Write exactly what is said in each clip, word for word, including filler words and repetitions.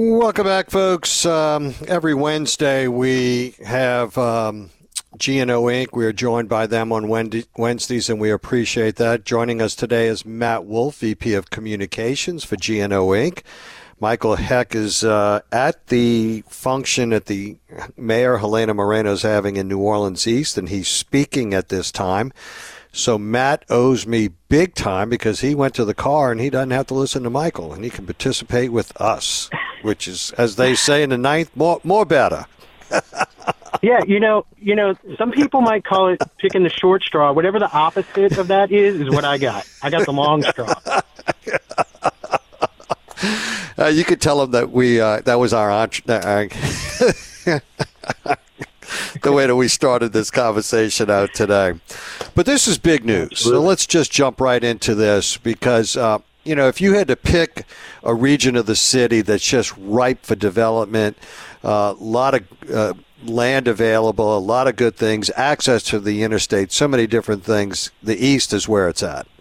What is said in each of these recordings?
Welcome back, folks. Um, every Wednesday we have um, G N O Incorporated. We are joined by them on Wednesdays, and we appreciate that. Joining us today is Matt Wolf, V P of Communications for G N O Incorporated. Michael Heck is uh, at the function that the Mayor Helena Moreno is having in New Orleans East, and he's speaking at this time. So Matt owes me big time because he went to the car and he doesn't have to listen to Michael, and he can participate with us, which is, as they say in the ninth, more more better. Yeah, you know, you know, some people might call it picking the short straw. Whatever the opposite of that is, is what I got. I got the long straw. Uh, you could tell them that we uh, that was our entre- uh, the way that we started this conversation out today. But this is big news. So let's just jump right into this because, uh, you know, if you had to pick a region of the city that's just ripe for development, a uh, lot of uh, land available, a lot of good things, access to the interstate, so many different things, the East is where it's at.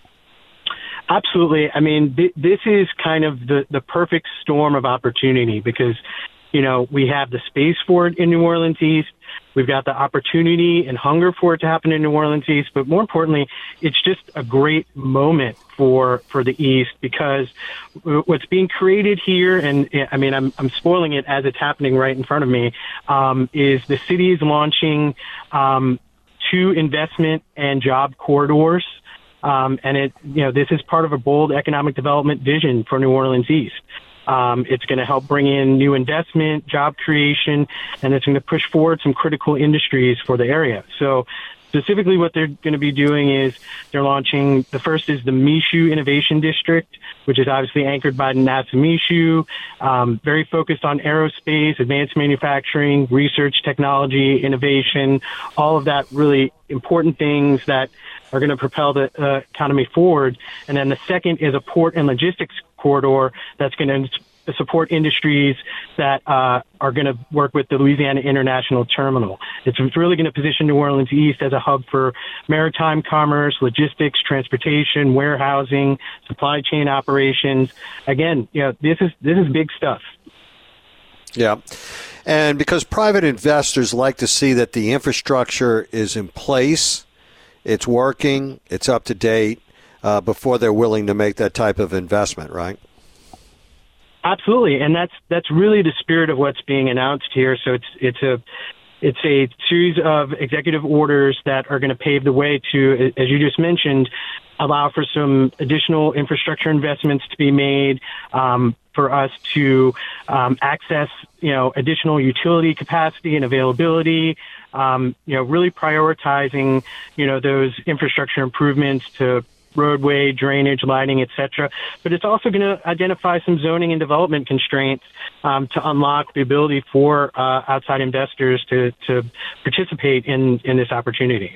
Absolutely. I mean, th- this is kind of the, the perfect storm of opportunity because, you know, we have the space for it in New Orleans East. We've got the opportunity and hunger for it to happen in New Orleans East. But more importantly, it's just a great moment for for the East because what's being created here, and I mean, I'm, I'm spoiling it as it's happening right in front of me, um, is the city is launching um, two investment and job corridors. Um, and it, you know, this is part of a bold economic development vision for New Orleans East. Um, it's going to help bring in new investment, job creation, and it's going to push forward some critical industries for the area. So specifically what they're going to be doing is they're launching, the first is the Michoud Innovation District, which is obviously anchored by NASA Michoud, um, very focused on aerospace, advanced manufacturing, research, technology, innovation, all of that really important things that are going to propel the uh, economy forward. And then the second is a port and logistics corridor that's going to support industries that uh, are going to work with the Louisiana International Terminal. It's really going to position New Orleans East as a hub for maritime commerce, logistics, transportation, warehousing, supply chain operations. Again, you know, this is this is big stuff. Yeah. And because private investors like to see that the infrastructure is in place, it's working, it's up to date, uh, before they're willing to make that type of investment, right? Absolutely, and that's that's really the spirit of what's being announced here. So it's it's a it's a series of executive orders that are going to pave the way to, as you just mentioned, allow for some additional infrastructure investments to be made, um, for us to um, access, you know, additional utility capacity and availability. Um, you know, really prioritizing, you know, those infrastructure improvements to roadway, drainage, lighting, et cetera. But it's also going to identify some zoning and development constraints um, to unlock the ability for uh, outside investors to, to participate in, in this opportunity.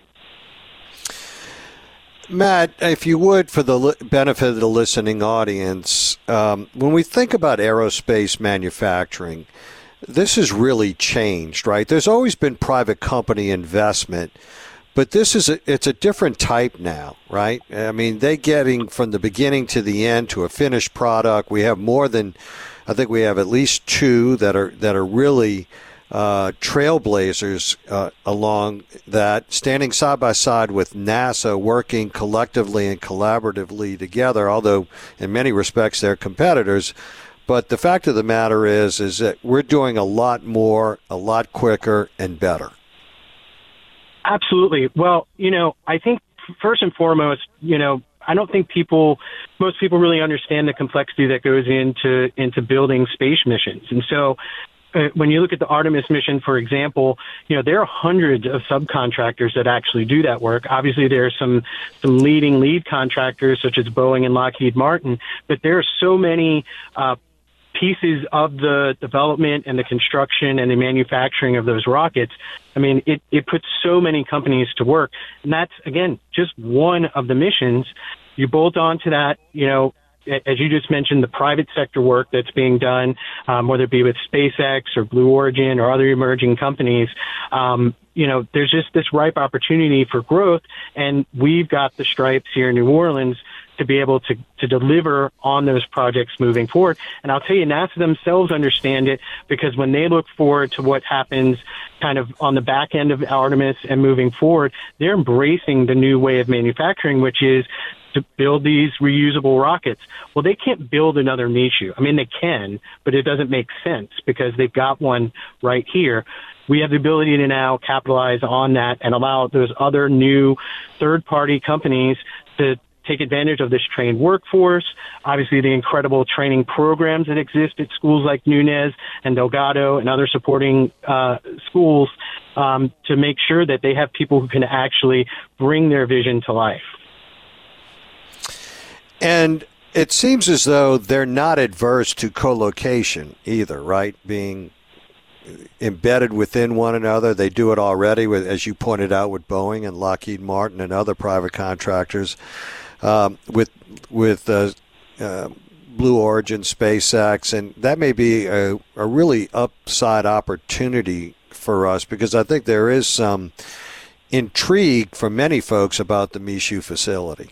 Matt, if you would, for the li- benefit of the listening audience, um, when we think about aerospace manufacturing, this has really changed, right? There's always been private company investment, but this is a, it's a different type now, right? I mean, they getting from the beginning to the end to a finished product. We have more than, I think we have at least two that are that are really uh, trailblazers uh, along that, standing side by side with NASA, working collectively and collaboratively together, although in many respects they're competitors. But the fact of the matter is, is that we're doing a lot more, a lot quicker, and better. Absolutely. Well, you know, I think first and foremost, you know, I don't think people, most people really understand the complexity that goes into into building space missions. And so uh, when you look at the Artemis mission, for example, you know, there are hundreds of subcontractors that actually do that work. Obviously, there are some, some leading lead contractors such as Boeing and Lockheed Martin, but there are so many uh pieces of the development and the construction and the manufacturing of those rockets. I mean, it, it puts so many companies to work. And that's, again, just one of the missions. You bolt on to that, you know, as you just mentioned, the private sector work that's being done, um, whether it be with SpaceX or Blue Origin or other emerging companies. Um, you know, there's just this ripe opportunity for growth. And we've got the stripes here in New Orleans to be able to, to deliver on those projects moving forward. And I'll tell you, NASA themselves understand it, because when they look forward to what happens kind of on the back end of Artemis and moving forward, they're embracing the new way of manufacturing, which is to build these reusable rockets. Well, they can't build another Michoud. I mean, they can, but it doesn't make sense because they've got one right here. We have the ability to now capitalize on that and allow those other new third-party companies to take advantage of this trained workforce, obviously the incredible training programs that exist at schools like Nunez and Delgado and other supporting uh, schools um, to make sure that they have people who can actually bring their vision to life. And it seems as though they're not adverse to co-location either, right? Being embedded within one another. They do it already, with, as you pointed out, with Boeing and Lockheed Martin and other private contractors. Um, with with uh, uh, Blue Origin, SpaceX, and that may be a, a really upside opportunity for us, because I think there is some intrigue for many folks about the Michoud facility.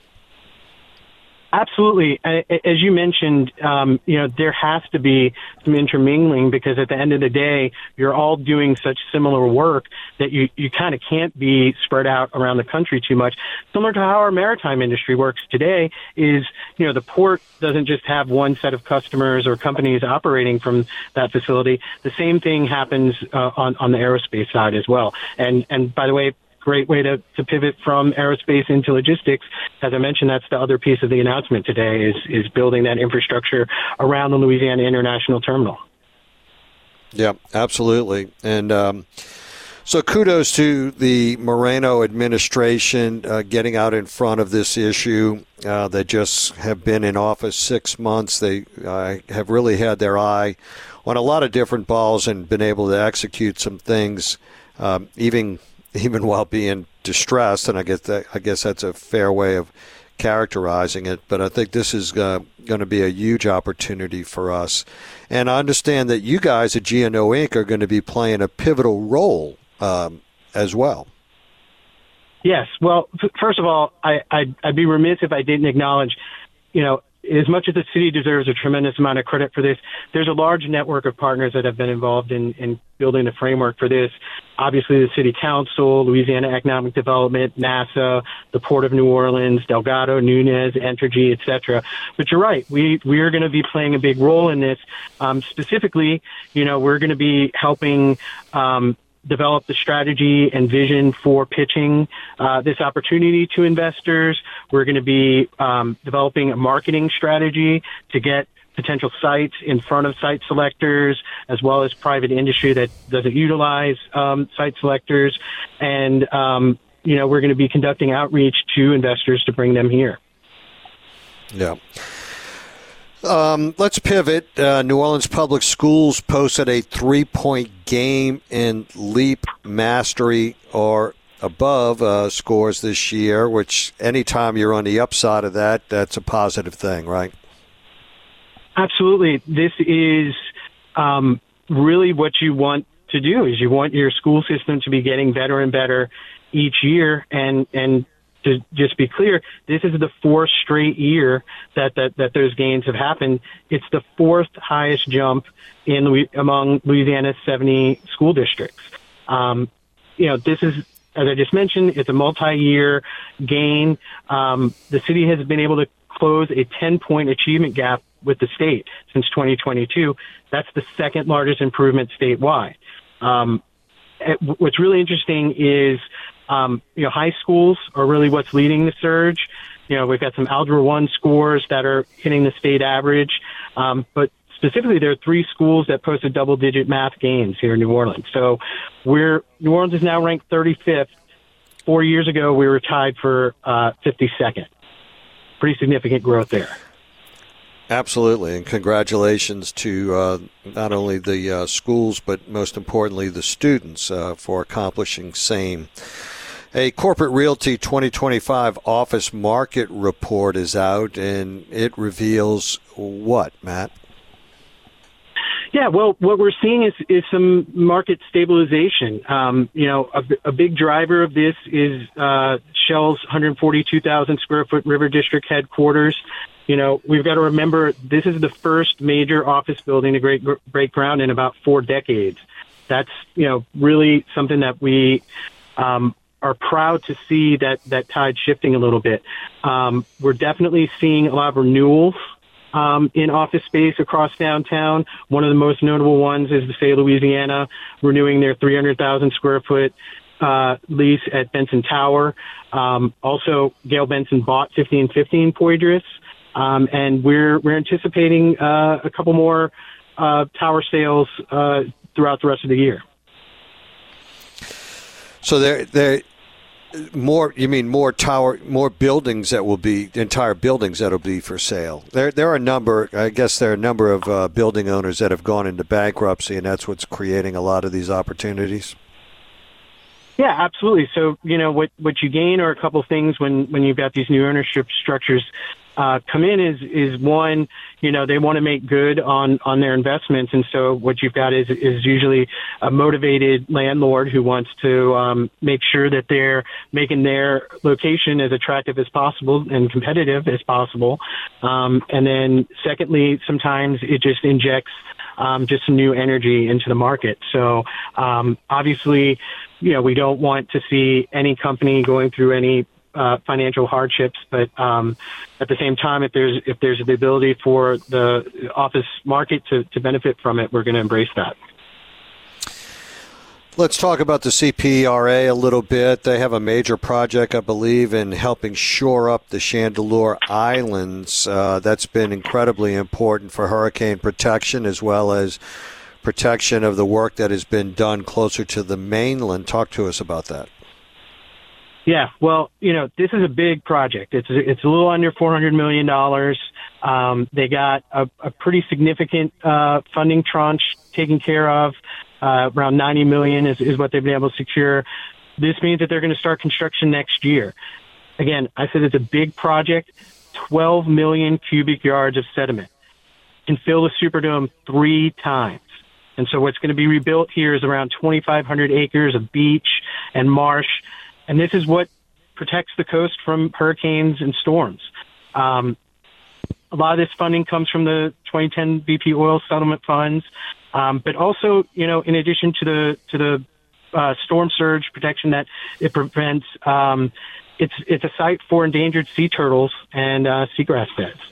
Absolutely. As you mentioned, um, you know, there has to be some intermingling, because at the end of the day, you're all doing such similar work that you, you kind of can't be spread out around the country too much. Similar to how our maritime industry works today is, you know, the port doesn't just have one set of customers or companies operating from that facility. The same thing happens uh, on, on the aerospace side as well. And, and by the way, great way to, to pivot from aerospace into logistics. As I mentioned, that's the other piece of the announcement today is, is building that infrastructure around the Louisiana International Terminal. Yeah, absolutely. And um, so kudos to the Moreno administration uh, getting out in front of this issue. Uh, they just have been in office six months. They uh, have really had their eye on a lot of different balls and been able to execute some things, um, even even while being distressed, and I guess that, I guess that's a fair way of characterizing it. But I think this is uh, going to be a huge opportunity for us. And I understand that you guys at G N O Incorporated are going to be playing a pivotal role um, as well. Yes. Well, f- first of all, I, I'd, I'd be remiss if I didn't acknowledge, you know, as much as the city deserves a tremendous amount of credit for this, there's a large network of partners that have been involved in, in building the framework for this. Obviously, the City Council, Louisiana Economic Development, NASA, the Port of New Orleans, Delgado, Nunez, Entergy, et cetera. But you're right. We, we are going to be playing a big role in this. Um, specifically, you know, we're going to be helping um, develop the strategy and vision for pitching uh, this opportunity to investors. We're going to be um, developing a marketing strategy to get potential sites in front of site selectors, as well as private industry that doesn't utilize um, site selectors. And, um, you know, we're going to be conducting outreach to investors to bring them here. Yeah. Um, let's pivot. Uh, New Orleans Public Schools posted a three-point game in LEAP mastery or above uh, scores this year, which anytime you're on the upside of that, that's a positive thing, right? Absolutely. This is um, really what you want to do, is you want your school system to be getting better and better each year. And, and to just be clear, this is the fourth straight year that, that, that those gains have happened. It's the fourth highest jump in Louis, among Louisiana's seventy school districts. Um, you know, this is, as I just mentioned, it's a multi-year gain. Um, the city has been able to close a ten-point achievement gap with the state since twenty twenty-two. That's the second largest improvement statewide. Um, what's really interesting is, um, you know, high schools are really what's leading the surge. You know, we've got some Algebra one scores that are hitting the state average, um, but specifically there are three schools that posted double-digit math gains here in New Orleans. So we're New Orleans is now ranked thirty-fifth. Four years ago, we were tied for uh, fifty-second. Pretty significant growth there. Absolutely, and congratulations to uh, not only the uh, schools, but most importantly the students uh, for accomplishing same. A Corporate Realty twenty twenty-five office market report is out, and it reveals what, Matt? Yeah, well, what we're seeing is, is some market stabilization. Um, you know, a, a big driver of this is uh, Shell's one hundred forty-two thousand square foot River District headquarters. You know, we've got to remember this is the first major office building to break, break ground in about four decades. That's, you know, really something that we um, are proud to see that, that tide shifting a little bit. Um, we're definitely seeing a lot of renewals Um, in office space across downtown. One of the most notable ones is the state of Louisiana renewing their three hundred thousand square foot uh, lease at Benson Tower. Um, also, Gail Benson bought fifteen fifteen Poydras, um, and we're we're anticipating uh, a couple more uh, tower sales uh, throughout the rest of the year. So there, there. More, you mean more tower, more buildings that will be, entire buildings that will be for sale. There, there are a number, I guess there are a number of uh, building owners that have gone into bankruptcy, and that's what's creating a lot of these opportunities. Yeah, absolutely. So, you know, what, what you gain are a couple things when, when you've got these new ownership structures uh, come in is, is one, you know, they want to make good on, on their investments. And so what you've got is, is usually a motivated landlord who wants to um, make sure that they're making their location as attractive as possible and competitive as possible. Um, and then secondly, sometimes it just injects um, just some new energy into the market. So um, obviously, you know, we don't want to see any company going through any Uh, financial hardships, but um, at the same time, if there's if there's the ability for the office market to, to benefit from it, we're going to embrace that. Let's talk about the C P R A a little bit. They have a major project, I believe, in helping shore up the Chandeleur Islands. Uh, that's been incredibly important for hurricane protection as well as protection of the work that has been done closer to the mainland. Talk to us about that. Yeah, well, you know, this is a big project. It's it's a little under four hundred million dollars. Um, they got a, a pretty significant uh, funding tranche taken care of. Uh, around ninety million dollars is, is what they've been able to secure. This means that they're going to start construction next year. Again, I said it's a big project, twelve million cubic yards of sediment. Can fill the Superdome three times. And so what's going to be rebuilt here is around twenty-five hundred acres of beach and marsh. And this is what protects the coast from hurricanes and storms. Um, a lot of this funding comes from the twenty ten B P oil settlement funds, um, but also, you know, in addition to the to the uh, storm surge protection that it prevents, um, it's it's a site for endangered sea turtles and uh, seagrass beds.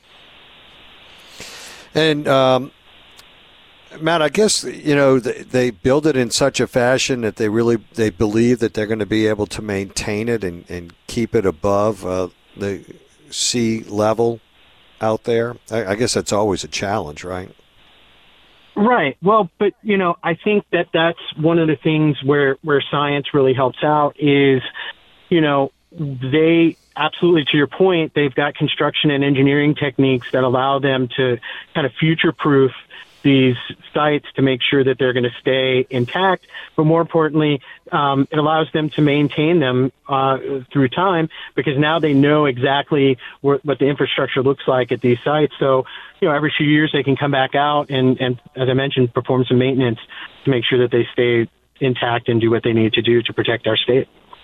And um, Matt, I guess, you know, they, they build it in such a fashion that they really they believe that they're going to be able to maintain it and, and keep it above uh, the sea level out there. I, I guess that's always a challenge, right? Right. Well, but, you know, I think that that's one of the things where, where science really helps out is, you know, they absolutely, to your point, they've got construction and engineering techniques that allow them to kind of future-proof these sites to make sure that they're going to stay intact. But more importantly, um, it allows them to maintain them uh, through time because now they know exactly what, what the infrastructure looks like at these sites. So, you know, every few years they can come back out and, and, as I mentioned, perform some maintenance to make sure that they stay intact and do what they need to do to protect our state.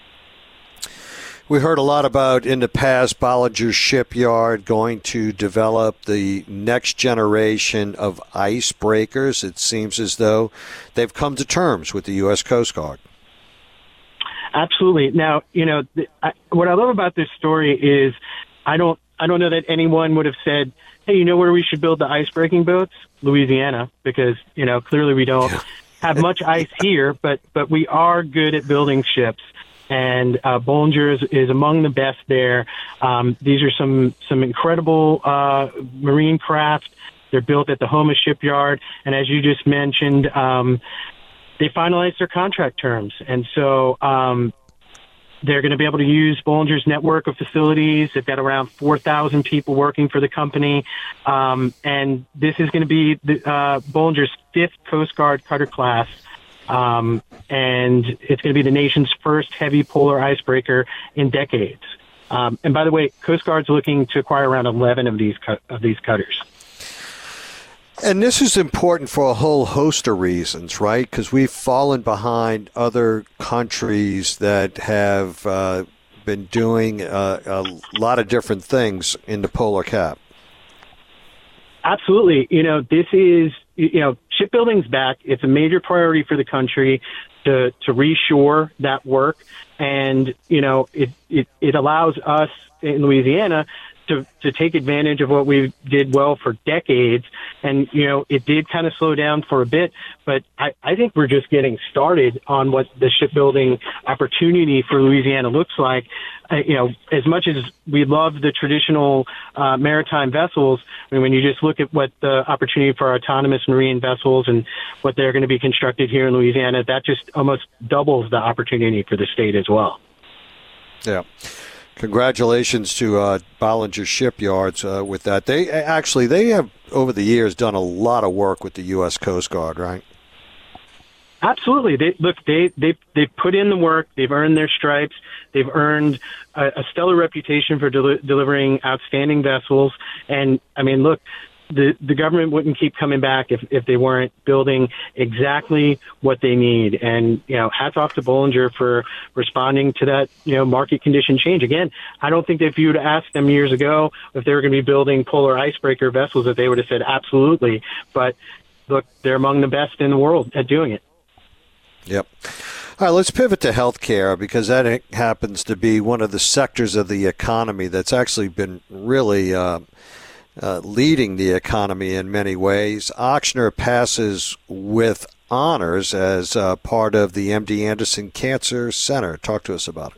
We heard a lot about, in the past, Bollinger Shipyard going to develop the next generation of icebreakers. It seems as though they've come to terms with the U S Coast Guard. Absolutely. Now, you know, th- I, what I love about this story is I don't I don't know that anyone would have said, hey, you know where we should build the icebreaking boats? Louisiana, because, you know, clearly we don't have much ice here, but, but we are good at building ships. And uh, Bollinger is, is among the best there. Um, these are some some incredible uh, marine craft. They're built at the Houma Shipyard, and as you just mentioned, um, they finalized their contract terms, and so um, they're going to be able to use Bollinger's network of facilities. They've got around four thousand people working for the company, um, and this is going to be the, uh, Bollinger's fifth Coast Guard cutter class. Um, and it's going to be the nation's first heavy polar icebreaker in decades. Um, and by the way, Coast Guard's looking to acquire around eleven of these cu- of these cutters. And this is important for a whole host of reasons, right? Because we've fallen behind other countries that have uh, been doing uh, a lot of different things in the polar cap. Absolutely. You know, this is, you know, shipbuilding's back. It's a major priority for the country to, to reshore that work. And, you know, it, it, it allows us in Louisiana to, to take advantage of what we did well for decades. And, you know, it did kind of slow down for a bit, but I, I think we're just getting started on what the shipbuilding opportunity for Louisiana looks like. Uh, you know, as much as we love the traditional uh, maritime vessels, I mean, when you just look at what the opportunity for autonomous marine vessels and what they're going to be constructed here in Louisiana, that just almost doubles the opportunity for the state as well. Yeah. Congratulations to uh, Bollinger Shipyards uh, with that. They actually they have over the years done a lot of work with the U S Coast Guard, right? Absolutely. They, look, they they they put in the work. They've earned their stripes. They've earned a, a stellar reputation for del- delivering outstanding vessels. And I mean, look, the the government wouldn't keep coming back if, if they weren't building exactly what they need. And, you know, hats off to Bollinger for responding to that, you know, market condition change. Again, I don't think that if you would ask them years ago if they were going to be building polar icebreaker vessels, that they would have said absolutely. But look, they're among the best in the world at doing it. Yep. All right, let's pivot to healthcare, because that happens to be one of the sectors of the economy that's actually been really uh, Uh, leading the economy in many ways. Ochsner passes with honors as uh, part of the M D Anderson Cancer Center. Talk to us about it.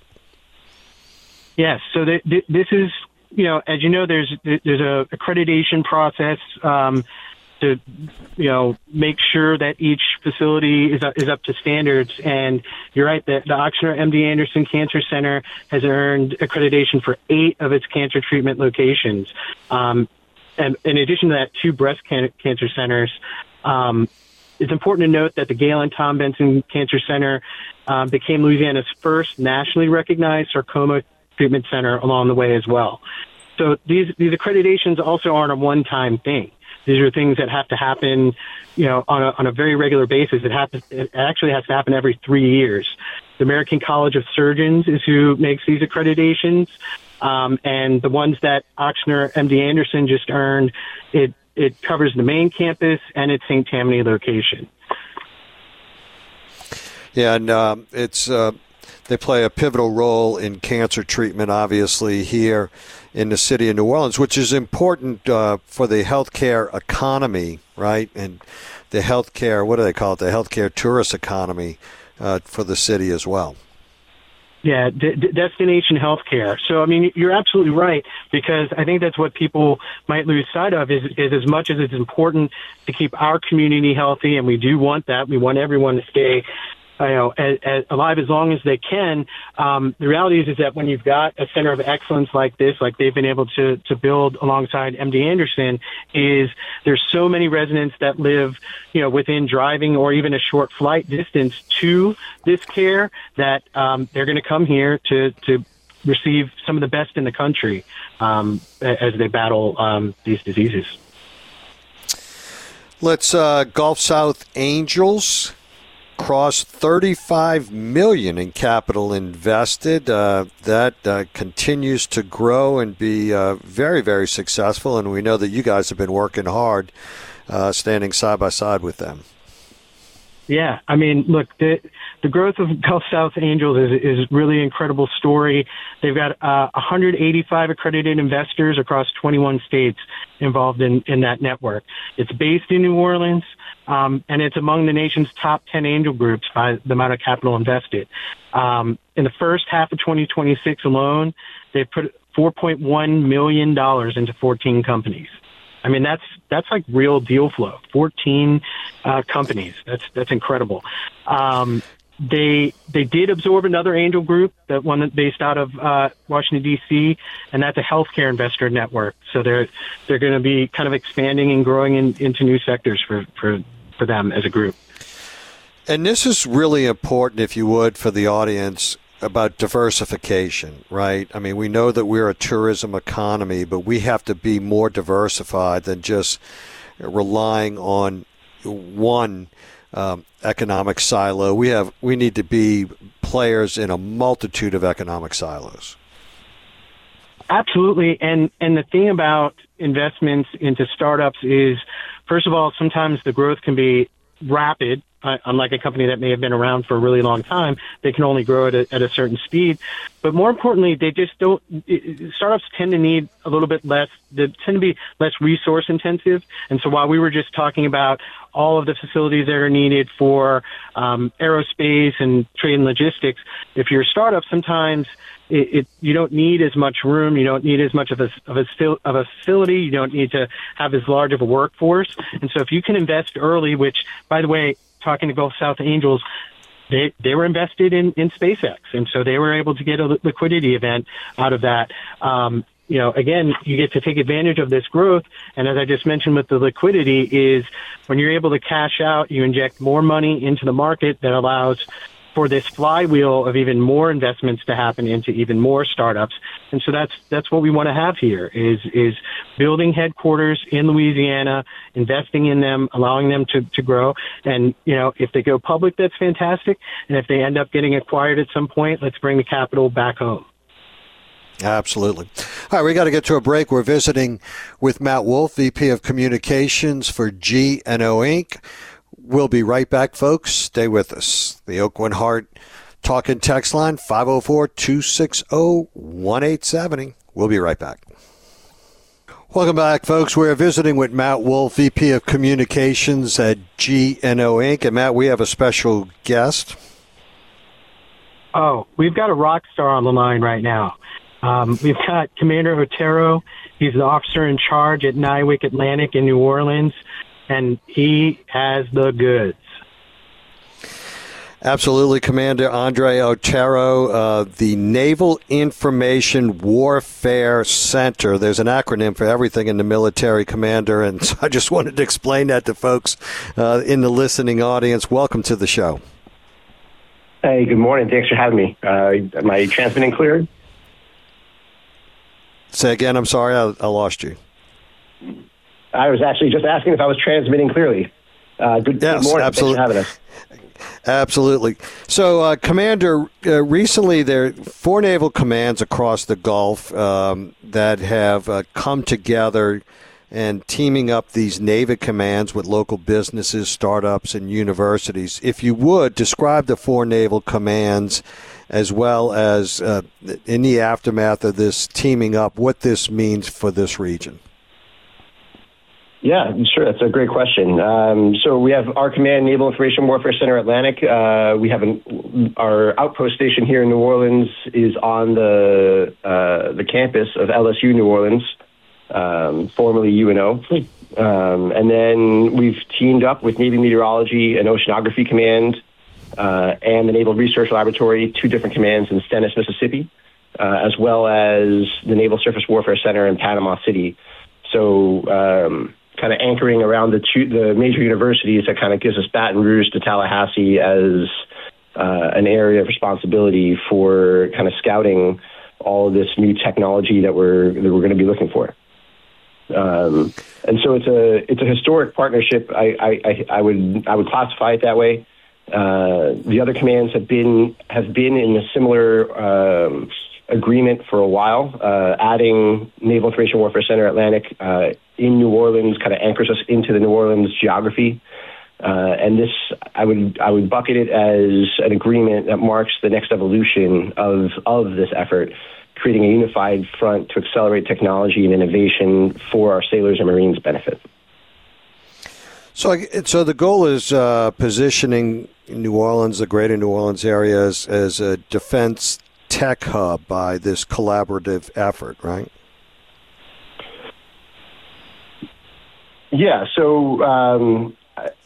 Yes, so th- th- this is, you know, as you know, there's there's a accreditation process um, to, you know, make sure that each facility is is up to standards. And you're right, that the Ochsner M D Anderson Cancer Center has earned accreditation for eight of its cancer treatment locations. Um, And in addition to that, two breast can- cancer centers. Um, it's important to note that the Gail and Tom Benson Cancer Center um, became Louisiana's first nationally recognized sarcoma treatment center along the way as well. So these these accreditations also aren't a one-time thing. These are things that have to happen, you know, on a on a very regular basis. It happens. It actually has to happen every three years. The American College of Surgeons is who makes these accreditations. Um, and the ones that Ochsner M D Anderson just earned, it, it covers the main campus and its Saint Tammany location. Yeah, and um, it's uh, they play a pivotal role in cancer treatment, obviously, here in the city of New Orleans, which is important uh, for the healthcare economy, right? And the healthcare, what do they call it? The healthcare tourist economy uh, for the city as well. Yeah, d- d- destination healthcare. So, I mean, you're absolutely right, because I think that's what people might lose sight of is, is as much as it's important to keep our community healthy, and we do want that. We want everyone to stay, you know, as, as alive as long as they can. Um, the reality is, is that when you've got a center of excellence like this, like they've been able to, to build alongside M D Anderson, is there's so many residents that live, you know, within driving or even a short flight distance to this care that um, they're going to come here to, to receive some of the best in the country um, as they battle um, these diseases. Let's uh, Gulf South Angels crossed thirty-five million dollars in capital invested. Uh, that uh, continues to grow and be uh, very, very successful. And we know that you guys have been working hard, uh, standing side by side with them. Yeah, I mean, look, the the growth of Gulf South Angels is is really an incredible story. They've got uh, one hundred eighty-five accredited investors across twenty-one states involved in, in that network. It's based in New Orleans, um, and it's among the nation's top ten angel groups by the amount of capital invested. Um, in the first half of twenty twenty-six alone, they've put four point one million dollars into fourteen companies. I mean, that's that's like real deal flow. fourteen uh, companies. That's that's incredible. Um, they they did absorb another angel group, that one that's based out of uh, Washington D C, and that's a healthcare investor network. So they're they're going to be kind of expanding and growing in, into new sectors for, for for them as a group. And this is really important, if you would, for the audience, about diversification, right? I mean, we know that we're a tourism economy, but we have to be more diversified than just relying on one um, economic silo. We have we need to be players in a multitude of economic silos. Absolutely. And, and the thing about investments into startups is, first of all, sometimes the growth can be rapid. Uh, unlike a company that may have been around for a really long time, they can only grow at a, at a certain speed. But more importantly, they just don't, it, startups tend to need a little bit less, they tend to be less resource intensive. And so while we were just talking about all of the facilities that are needed for um, aerospace and trade and logistics, if you're a startup, sometimes It, it, you don't need as much room. You don't need as much of a, of, a, of a facility. You don't need to have as large of a workforce. And so if you can invest early, which, by the way, talking to Gulf South Angels, they, they were invested in, in SpaceX. And so they were able to get a liquidity event out of that. Um, you know, again, you get to take advantage of this growth. And as I just mentioned with the liquidity is when you're able to cash out, you inject more money into the market that allows for this flywheel of even more investments to happen into even more startups. And so that's that's what we want to have here is is building headquarters in Louisiana, investing in them, allowing them to, to grow. And, you know, if they go public, that's fantastic. And if they end up getting acquired at some point, let's bring the capital back home. Absolutely. All right, we got to get to a break. We're visiting with Matt Wolff, V P of Communications for G and O Incorporated. We'll be right back, folks. Stay with us. The Aucoin Hart Talk and Text line, five oh four, two six oh, one eight seven oh. We'll be right back. Welcome back, folks. We're visiting with Matt Wolff, V P of Communications at G and O Incorporated. And, Matt, we have a special guest. Oh, we've got a rock star on the line right now. Um, we've got Commander Otero. He's the officer in charge at Nywick Atlantic in New Orleans. And he has the goods. Absolutely, Commander Andre Otero, uh, the Naval Information Warfare Center. There's an acronym for everything in the military, Commander, and so I just wanted to explain that to folks uh, in the listening audience. Welcome to the show. Hey, good morning. Thanks for having me. Uh, am I transmitting clear? Say again, I'm sorry, I, I lost you. I was actually just asking if I was transmitting clearly. Uh, good, yes, good morning. Absolutely. Thanks for having us. Absolutely. So, uh, Commander, uh, recently there are four naval commands across the Gulf um, that have uh, come together and teaming up these Navy commands with local businesses, startups, and universities. If you would, describe the four naval commands as well as, uh, in the aftermath of this teaming up, what this means for this region. Yeah, sure. That's a great question. Um, so we have our command, Naval Information Warfare Center Atlantic. Uh, we have an, our outpost station here in New Orleans is on the uh, the campus of L S U New Orleans, um, formerly U N O. Um, and then we've teamed up with Navy Meteorology and Oceanography Command uh, and the Naval Research Laboratory, two different commands in Stennis, Mississippi, uh, as well as the Naval Surface Warfare Center in Panama City. So um, kind of anchoring around the two, the major universities, that kind of gives us Baton Rouge to Tallahassee as uh, an area of responsibility for kind of scouting all of this new technology that we're that we're going to be looking for. Um, and so it's a it's a historic partnership. I, I, I would I would classify it that way. Uh, the other commands have been have been in a similar um, agreement for a while. Uh, adding Naval Information Warfare Center Atlantic uh, in New Orleans kind of anchors us into the New Orleans geography. Uh, and this, I would I would bucket it as an agreement that marks the next evolution of of this effort, creating a unified front to accelerate technology and innovation for our sailors and Marines' benefit. So, so the goal is uh, positioning New Orleans, the greater New Orleans area, as, as a defense tech hub by this collaborative effort, right? Yeah. So um,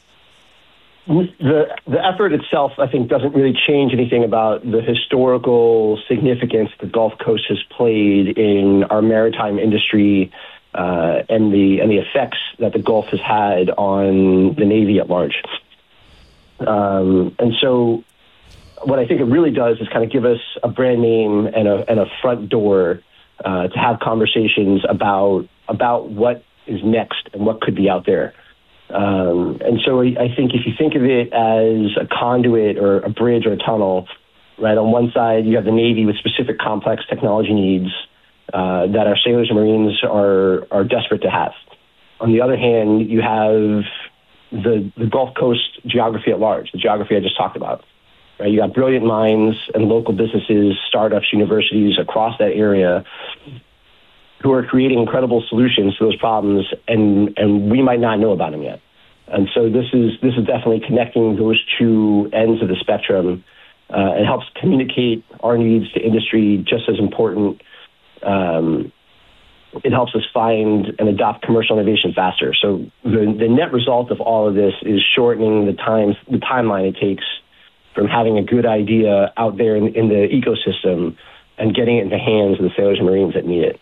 the the effort itself, I think, doesn't really change anything about the historical significance the Gulf Coast has played in our maritime industry uh, and the and the effects that the Gulf has had on the Navy at large. Um, and so, what I think it really does is kind of give us a brand name and a and a front door uh, to have conversations about about what is next and what could be out there. Um, and so I, I think if you think of it as a conduit or a bridge or a tunnel, right, on one side you have the Navy with specific complex technology needs uh, that our sailors and Marines are, are desperate to have. On the other hand, you have the, the Gulf Coast geography at large, the geography I just talked about. Right? You got brilliant minds and local businesses, startups, universities across that area who are creating incredible solutions to those problems, and, and we might not know about them yet. And so this is this is definitely connecting those two ends of the spectrum. Uh, it helps communicate our needs to industry just as important. Um, it helps us find and adopt commercial innovation faster. So the, the net result of all of this is shortening the times the timeline it takes from having a good idea out there in, in the ecosystem and getting it in the hands of the sailors and Marines that need it.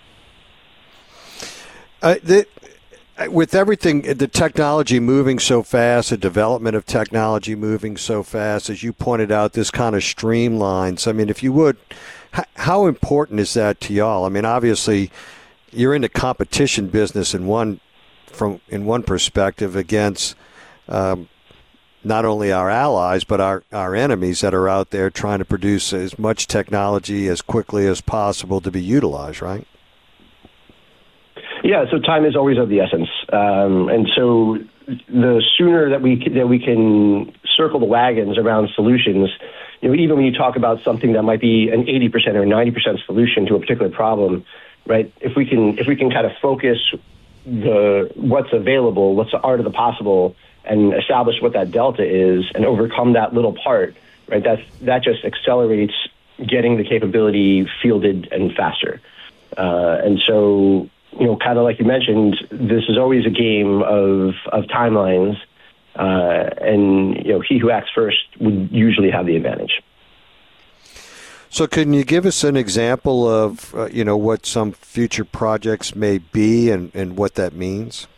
Uh, the, with everything, the technology moving so fast, the development of technology moving so fast, as you pointed out, this kind of streamlines. I mean, if you would, h- how important is that to y'all? I mean, obviously, you're in the competition business in one from in one perspective against um, not only our allies but our, our enemies that are out there trying to produce as much technology as quickly as possible to be utilized, right? Yeah, so time is always of the essence, um, and so the sooner that we that we can circle the wagons around solutions, you know, even when you talk about something that might be an eighty percent or ninety percent solution to a particular problem, right? If we can if we can kind of focus the what's available, what's the art of the possible, and establish what that delta is, and overcome that little part, right? That's that just accelerates getting the capability fielded and faster, uh, and so. You know, kind of like you mentioned, this is always a game of of timelines, uh, and you know, he who acts first would usually have the advantage. So, can you give us an example of uh, you know what some future projects may be and, and what that means?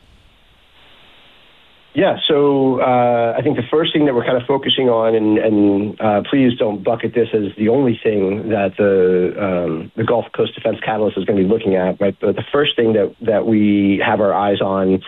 Yeah, so uh, I think the first thing that we're kind of focusing on, and, and uh, please don't bucket this as the only thing that the um, the Gulf Coast Defense Catalyst is going to be looking at, right? But the first thing that, that we have our eyes on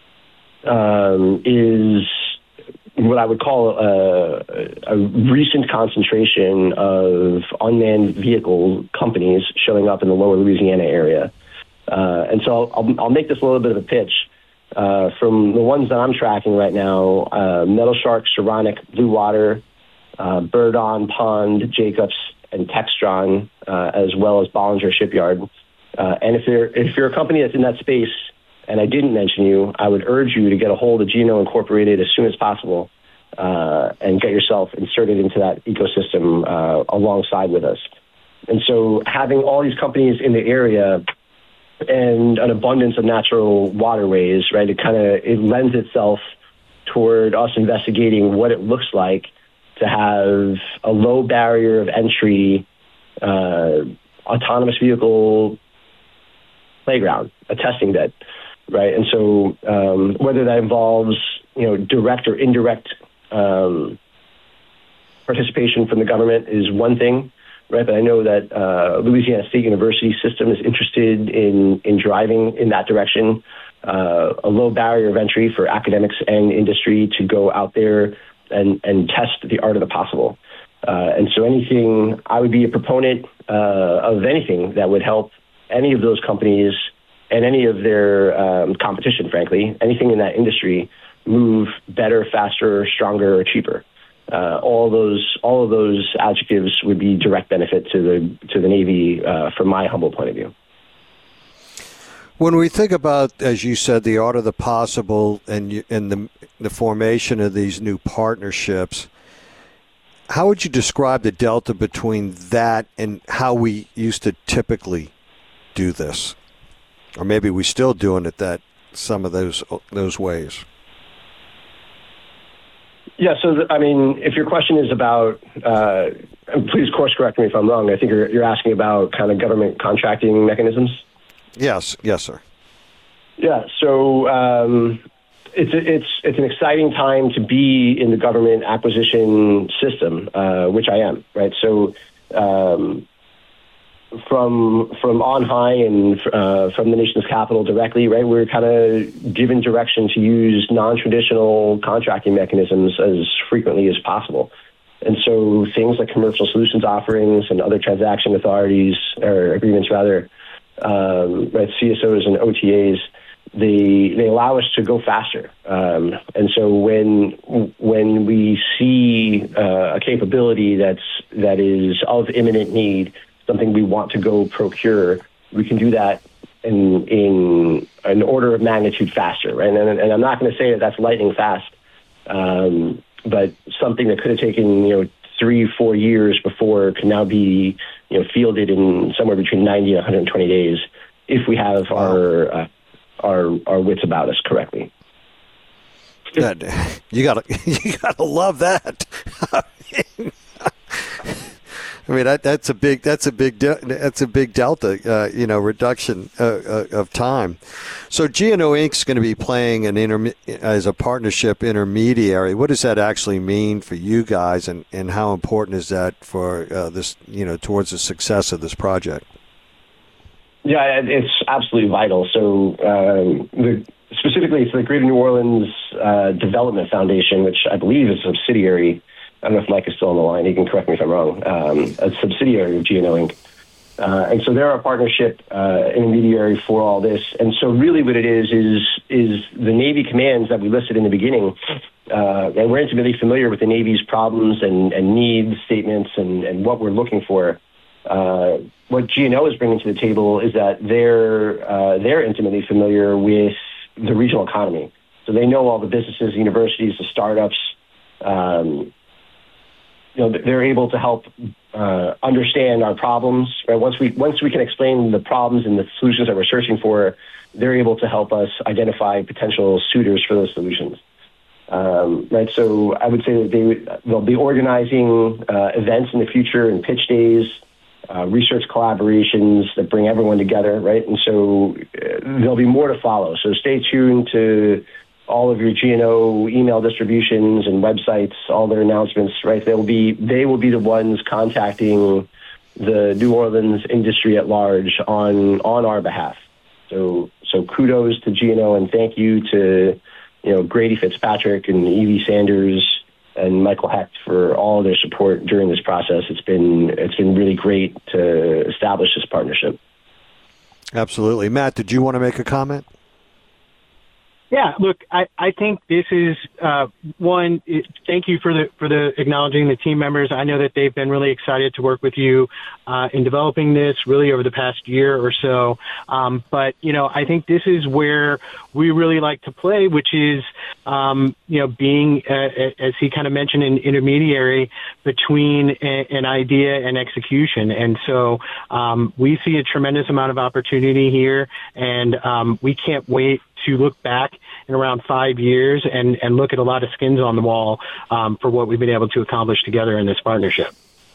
um, is what I would call a, a recent concentration of unmanned vehicle companies showing up in the lower Louisiana area. Uh, and so I'll, I'll make this a little bit of a pitch. Uh, from the ones that I'm tracking right now, uh, Metal Shark, Saronic, Blue Water, uh, Birdon, Pond, Jacobs, and Textron, uh, as well as Bollinger Shipyard. Uh, and if you're if you're a company that's in that space, and I didn't mention you, I would urge you to get a hold of Geno Incorporated as soon as possible uh, and get yourself inserted into that ecosystem uh, alongside with us. And so having all these companies in the area and an abundance of natural waterways, right? It kind of it lends itself toward us investigating what it looks like to have a low barrier of entry, uh, autonomous vehicle playground, a testing bed, right? And so um, whether that involves you know direct or indirect um, participation from the government is one thing. Right, but I know that uh, Louisiana State University system is interested in in driving in that direction. Uh, a low barrier of entry for academics and industry to go out there and and test the art of the possible. Uh, and so, anything I would be a proponent uh, of anything that would help any of those companies and any of their um, competition, frankly, anything in that industry move better, faster, stronger, or cheaper. Uh, all those, all of those adjectives would be direct benefit to the to the Navy, uh, from my humble point of view. When we think about, as you said, the art of the possible and you, and the the formation of these new partnerships, how would you describe the delta between that and how we used to typically do this, or maybe we're still doing it that some of those those ways? Yeah, so the, I mean, if your question is about, uh, please course correct me if I'm wrong. I think you're, you're asking about kind of government contracting mechanisms. Yes, yes, sir. Yeah, so um, it's it's it's an exciting time to be in the government acquisition system, uh, which I am, right? So um, from from on high and uh, from the nation's capital directly, right? We're kind of given direction to use non-traditional contracting mechanisms as frequently as possible. And so things like commercial solutions offerings and other transaction authorities or agreements rather, um, right, C S Os and O T As, they they allow us to go faster. Um, and so when when we see uh, a capability that's that is of imminent need, something we want to go procure, we can do that in in an order of magnitude faster, right? And, and I'm not going to say that that's lightning fast, um, but something that could have taken you know three, four years before can now be you know fielded in somewhere between ninety and one hundred twenty days if we have our uh, our our wits about us correctly. That, you gotta you gotta love that. I mean that that's a big that's a big that's a big delta, uh, you know, reduction uh, uh, of time. So G N O Incorporated is going to be playing an interme- as a partnership intermediary. What does that actually mean for you guys, and, and how important is that for uh, this, you know, towards the success of this project? Yeah, it's absolutely vital. So um, the, specifically, it's the Greater New Orleans uh, Development Foundation, which I believe is a subsidiary. I don't know if Mike is still on the line. He can correct me if I'm wrong. Um, a subsidiary of G N O Incorporated. Uh, and so they're a partnership uh, intermediary for all this. And so really what it is is is the Navy commands that we listed in the beginning. Uh, and we're intimately familiar with the Navy's problems and, and needs statements and, and what we're looking for. Uh, what G N O is bringing to the table is that they're uh, they're intimately familiar with the regional economy. So they know all the businesses, universities, the startups. Um, you know, they're able to help uh, understand our problems. Right? Once we once we can explain the problems and the solutions that we're searching for, they're able to help us identify potential suitors for those solutions. Um, right. So I would say that they they'll be organizing uh, events in the future and pitch days. Uh, research collaborations that bring everyone together, right? And so uh, there'll be more to follow. So stay tuned to all of your G N O email distributions and websites, all their announcements, right? They will be they will be the ones contacting the New Orleans industry at large on on our behalf. So so kudos to G N O and thank you to you know Grady Fitzpatrick and Evie Sanders and Michael Hecht for all their support during this process. It's been it's been really great to establish this partnership. Absolutely. Matt, did you want to make a comment? Yeah, look, I, I think this is uh, one. It, thank you for the for the acknowledging the team members. I know that they've been really excited to work with you uh, in developing this really over the past year or so. Um, but you know, I think this is where we really like to play, which is um, you know being uh, as he kind of mentioned, an intermediary between a, an idea and execution. And so um, we see a tremendous amount of opportunity here, and um, we can't wait to look back in around five years and, and look at a lot of skins on the wall um, for what we've been able to accomplish together in this partnership.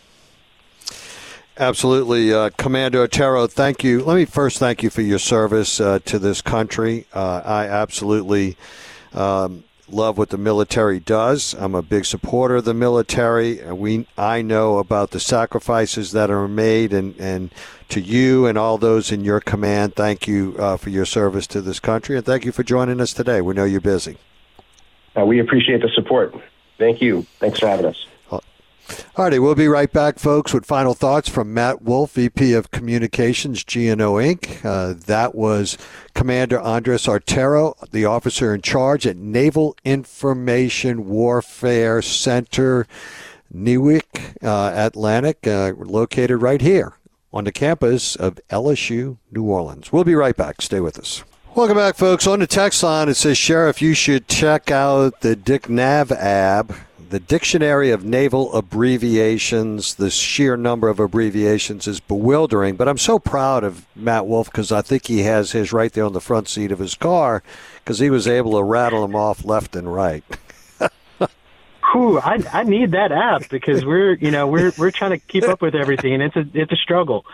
Absolutely. Uh, Commander Otero, thank you. Let me first thank you for your service uh, to this country. Uh, I absolutely um, love what the military does. I'm a big supporter of the military. We, I know about the sacrifices that are made, and, and to you and all those in your command, thank you uh, for your service to this country, and thank you for joining us today. We know you're busy. Uh, we appreciate the support. Thank you. Thanks for having us. All righty, we'll be right back, folks, with final thoughts from Matt Wolf, V P of Communications, G N O Incorporated. Uh, that was Commander Andres Otero, the officer in charge at Naval Information Warfare Center, Newark, uh, Atlantic, uh, located right here on the campus of L S U New Orleans. We'll be right back. Stay with us. Welcome back, folks. On the text line, it says, Sheriff, you should check out the DicNav app, the Dictionary of Naval Abbreviations. The sheer number of abbreviations is bewildering, but I'm so proud of Matt Wolf because I think he has his right there on the front seat of his car because he was able to rattle them off left and right. Ooh, I I need that app because we're you know we're we're trying to keep up with everything, and it's a it's a struggle.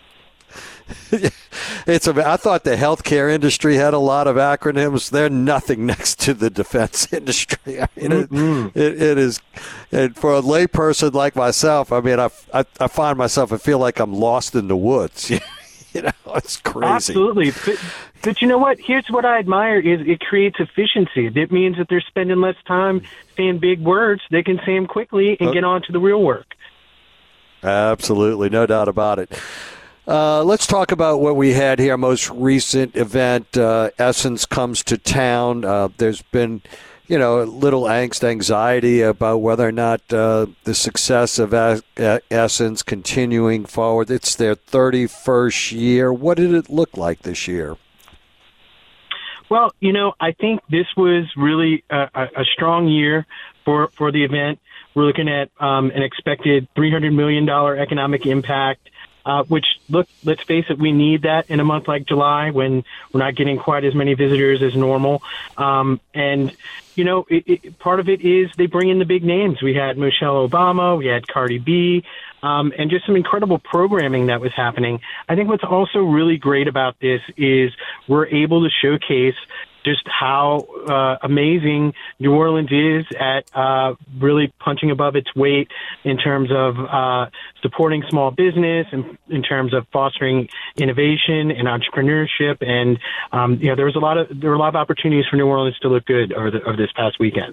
It's a, I thought the healthcare industry had a lot of acronyms. They're nothing next to the defense industry. I mean, mm-hmm. it, it, it is And for a layperson like myself, I mean, I, I, I find myself, I feel like I'm lost in the woods. You know, it's crazy. Absolutely. But, but you know what? Here's what I admire is it creates efficiency. It means that they're spending less time saying big words. They can say them quickly and okay. get on to the real work. Absolutely. No doubt about it. Uh, let's talk about what we had here. Most recent event, uh, Essence comes to town. Uh, there's been, you know, a little angst, anxiety about whether or not uh, the success of Essence continuing forward. It's their thirty-first year. What did it look like this year? Well, you know, I think this was really a, a strong year for, for the event. We're looking at um, an expected three hundred million dollars economic impact. Uh, which, look, let's face it, we need that in a month like July when we're not getting quite as many visitors as normal. Um, and, you know, it, it, part of it is they bring in the big names. We had Michelle Obama, we had Cardi B, um, and just some incredible programming that was happening. I think what's also really great about this is we're able to showcase just how uh, amazing New Orleans is at uh, really punching above its weight in terms of uh, supporting small business and in terms of fostering innovation and entrepreneurship. And um, you know, there was a lot of there were a lot of opportunities for New Orleans to look good over, the, over this past weekend.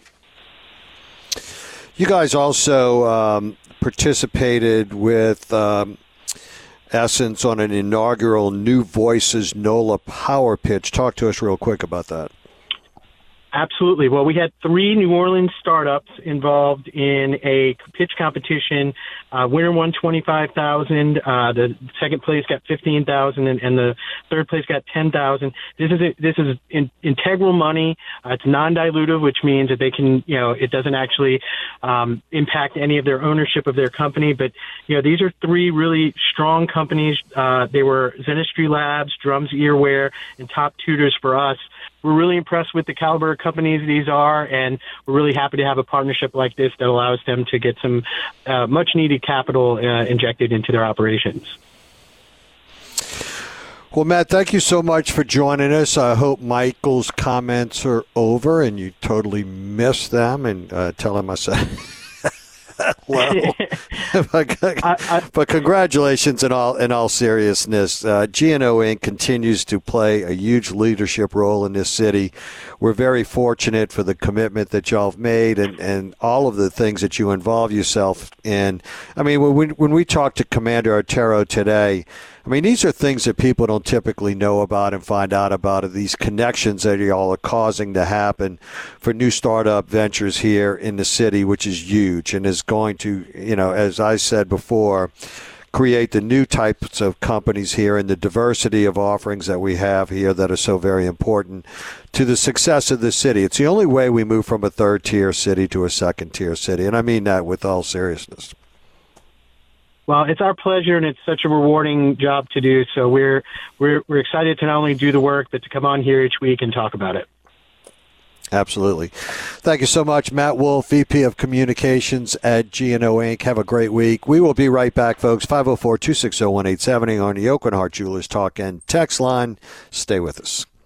You guys also um, participated with Um Essence on an inaugural New Voices NOLA Power Pitch. Talk to us real quick about that. Absolutely. Well, we had three New Orleans startups involved in a pitch competition. Uh, winner won twenty-five thousand dollars. Uh, the second place got fifteen thousand dollars, and, and the third place got ten thousand dollars. This is a, this is in, integral money. Uh, it's non-dilutive, which means that they can, you know, it doesn't actually um, impact any of their ownership of their company. But you know, these are three really strong companies. Uh, they were Zenistry Labs, Drums Earwear, and top tutors for us. We're really impressed with the caliber of companies these are, and we're really happy to have a partnership like this that allows them to get some uh, much-needed capital uh, injected into their operations. Well, Matt, thank you so much for joining us. I hope Michael's comments are over and you totally missed them, and uh, tell him I said hello. but, I, I, but congratulations in all in all seriousness. Uh, G and O Incorporated continues to play a huge leadership role in this city. We're very fortunate for the commitment that y'all have made and, and all of the things that you involve yourself in. I mean, when we, when we talked to Commander Otero today, I mean, these are things that people don't typically know about and find out about, these connections that y'all are causing to happen for new startup ventures here in the city, which is huge and is going to, you know, as I said before, create the new types of companies here and the diversity of offerings that we have here that are so very important to the success of the city. It's the only way we move from a third-tier city to a second-tier city, and I mean that with all seriousness. Well, it's our pleasure, and it's such a rewarding job to do. So we're we're we're excited to not only do the work, but to come on here each week and talk about it. Absolutely. Thank you so much, Matt Wolf, V P of Communications at G and O Incorporated. Have a great week. We will be right back, folks. five oh four, two six oh, one eight seven oh on the Oakland Heart Jewelers Talk and Text line. Stay with us.